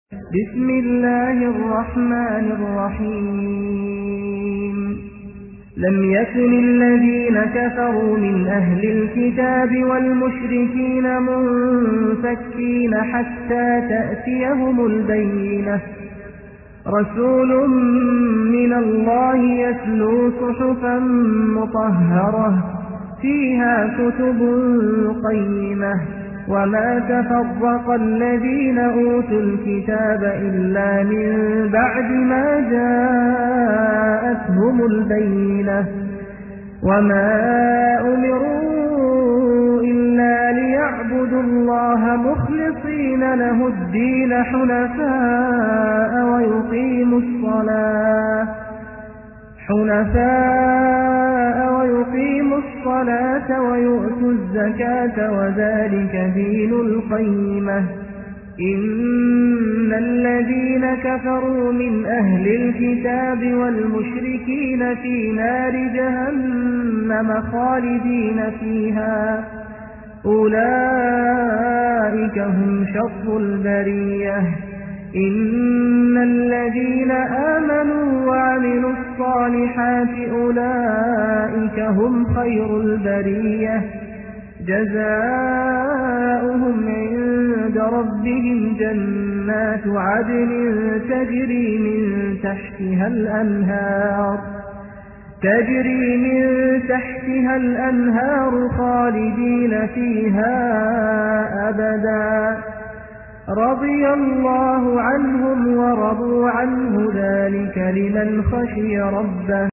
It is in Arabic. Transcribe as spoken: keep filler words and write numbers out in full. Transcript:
بسم الله الرحمن الرحيم لم يكن الذين كفروا من أهل الكتاب والمشركين منفكين حتى تأتيهم البينة رسول من الله يتلو صحفا مطهرة فيها كتب قيمة وما تفرق الذين أوتوا الكتاب إلا من بعد ما جاءتهم البينة وما أمروا إلا ليعبدوا الله مخلصين له الدين حنفاء ويقيموا الصلاة حنفاء ويقيموا الصلاة ويؤتوا الزكاة وذلك دين القيمة إن الذين كفروا من أهل الكتاب والمشركين في نار جهنم خالدين فيها أولئك هم شر البرية إن الذين آمنوا وعملوا الصالحات أولئك هم خير البرية جزاؤهم عند ربهم جنات عدن تجري من تحتها الأنهار تجري من تحتها الأنهار خالدين فيها أبدا رضي الله عنهم ورضوا عنه ذلك لمن خشي ربه